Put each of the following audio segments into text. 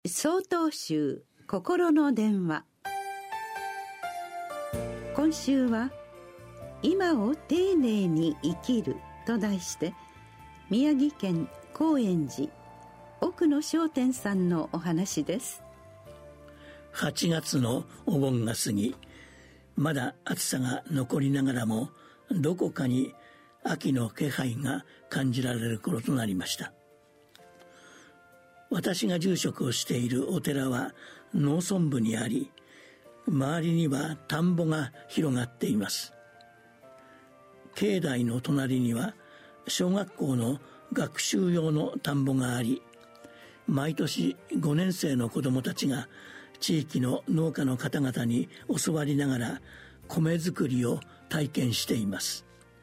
総統集心の電話。今週は今を丁寧に生きると題して、宮城県高円寺奥野商店さんのお話です。 8月のお盆が過ぎ、まだ暑さが残りながらもどこかに秋の気配が感じられる頃となりました。私が住職をしているお寺は農村部にあり、周りには田んぼが広がっています。境内の隣には小学校の学習用の田んぼがあり、毎年5年生の子どもたちが地域の農家の方々に教わりながら米作りを体験しています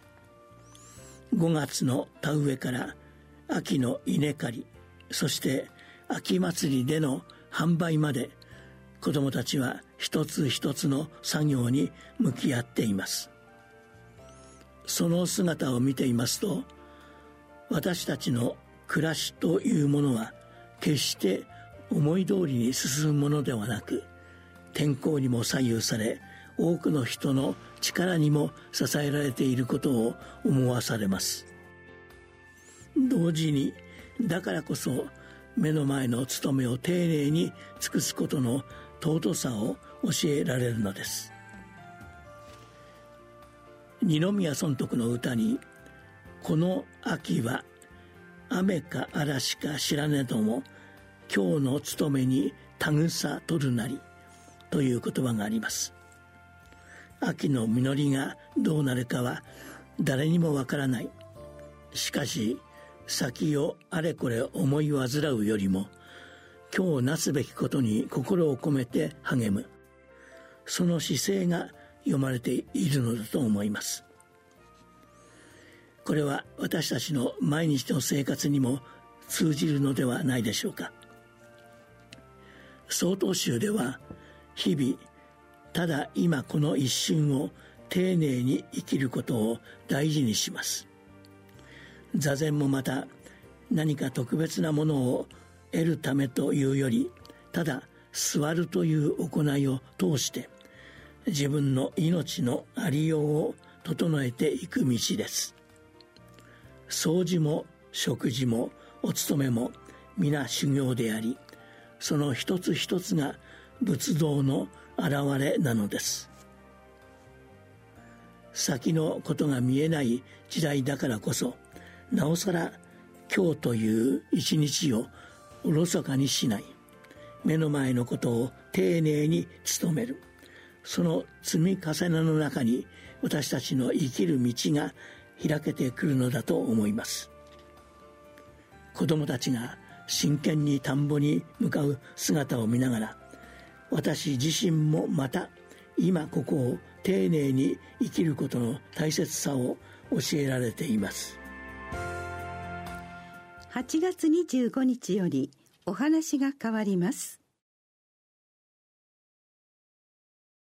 。5月の田植えから秋の稲刈り、そして秋祭りでの販売まで、子どもたちは一つ一つの作業に向き合っています。その姿を見ていますと、私たちの暮らしというものは決して思い通りに進むものではなく、天候にも左右され、多くの人の力にも支えられていることを思わされます。同時に、だからこそ目の前の務めを丁寧に尽くすことの尊さを教えられるのです。二宮尊徳の歌に、この秋は雨か嵐か知らねども、今日の務めにたぐさ取るなりという言葉があります。秋の実りがどうなるかは誰にもわからない。しかし先をあれこれ思い煩うよりも、今日なすべきことに心を込めて励む、その姿勢が読まれているのだと思います。これは私たちの毎日の生活にも通じるのではないでしょうか。総統集では、日々ただ今この一瞬を丁寧に生きることを大事にします。座禅もまた、何か特別なものを得るためというより、ただ座るという行いを通して自分の命のありようを整えていく道です。掃除も食事もお勤めも皆修行であり、その一つ一つが仏道の現れなのです。先のことが見えない時代だからこそ、なおさら今日という一日をおろそかにしない、目の前のことを丁寧に努める、その積み重ねの中に私たちの生きる道が開けてくるのだと思います。子どもたちが真剣に田んぼに向かう姿を見ながら、私自身もまた今ここを丁寧に生きることの大切さを教えられています。 8月25日よりお話が変わります。